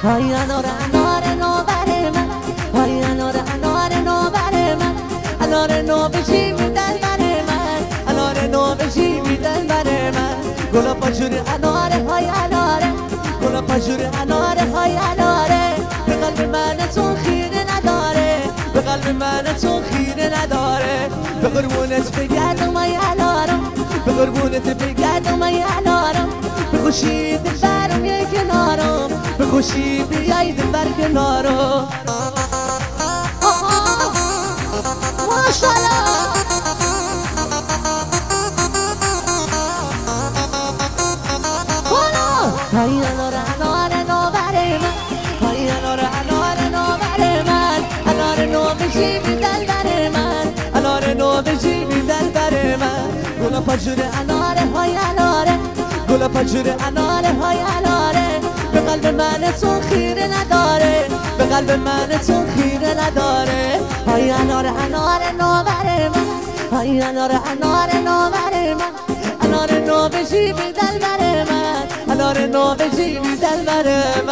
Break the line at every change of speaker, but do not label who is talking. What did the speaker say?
های انار انار نوبر من، های انار انار نوبر من، انار نو بشی میدن بر من، انار نو بشی میدن بر من. گلا پاچور اناره های اناره، گلا پاچور اناره های اناره. به قلب من تو خیره نداره، به قلب من تو خیره نداره. به قربونت بگردم ای انارم، به قربونت بگردم ای انارم. به خوشی دلبرم یه کنارم، به خوشی بیای دلبر کنارم. ماشالله های انار انار نوبر من، های انار انار نوبر من، انار نو بشی میدن بر من، انار نو بشی میدن بر من. گلا پاچور اناره های اناره، گلا پاچور اناره های اناره. به قلب من تو خیره نداره، به قلب من تو خیره نداره. های انار انار نوبر من، های انار انار نوبر من، انار نو بشی میدن بر من، انار نو بشی میدن بر